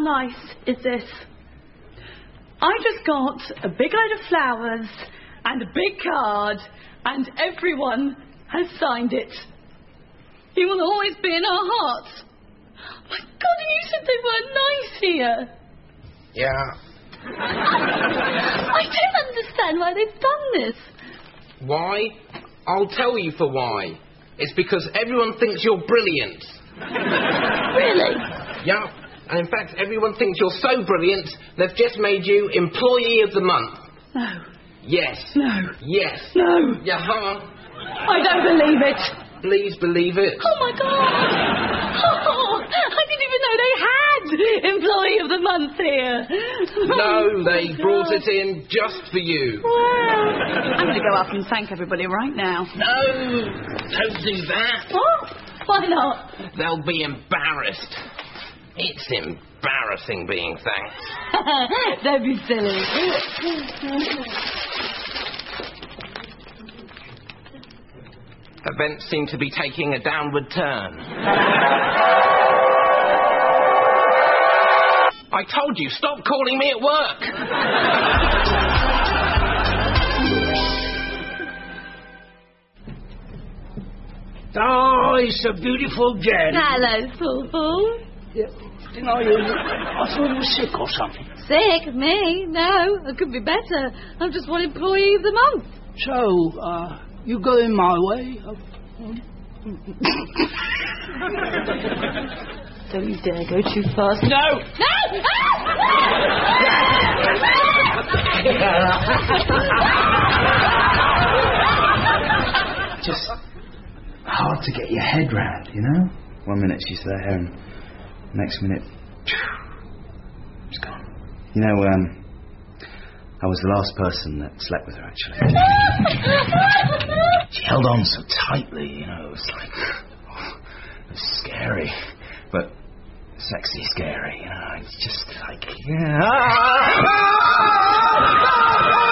nice is this? I just got a big load of flowers and a big card, and everyone has signed it. He will always be in our hearts. My God, and you said they weren't nice here. Yeah. I don't understand why they've done this. Why? I'll tell you for why. It's because everyone thinks you're brilliant. Really? Yeah. And in fact, everyone thinks you're so brilliant, they've just made you Employee of the Month. No. Yes. No. Yes. No. Yeah. I don't believe it. Please believe it. Oh, my God. Oh, I didn't even know they had Employee of the Month here. No, they brought it in just for you. Well, I'm going to go up and thank everybody right now. No, don't do that. What? Why not? They'll be embarrassed. It's embarrassing being thanked. Don't be silly. Events seem to be taking a downward turn. I told you, stop calling me at work. Oh, it's a beautiful day. Hello, Poo-Poo. Yeah. You know, I thought you were sick or something. Sick? Me? No, I could be better. I'm just one Employee of the Month. So, you going my way? Don't you dare go too fast. No! Just hard to get your head round, you know? 1 minute she's there and next minute she's gone. You know, I was the last person that slept with her, actually. She held on so tightly, you know, it was like... it was scary, but sexy scary, you know, it's just like... Yeah.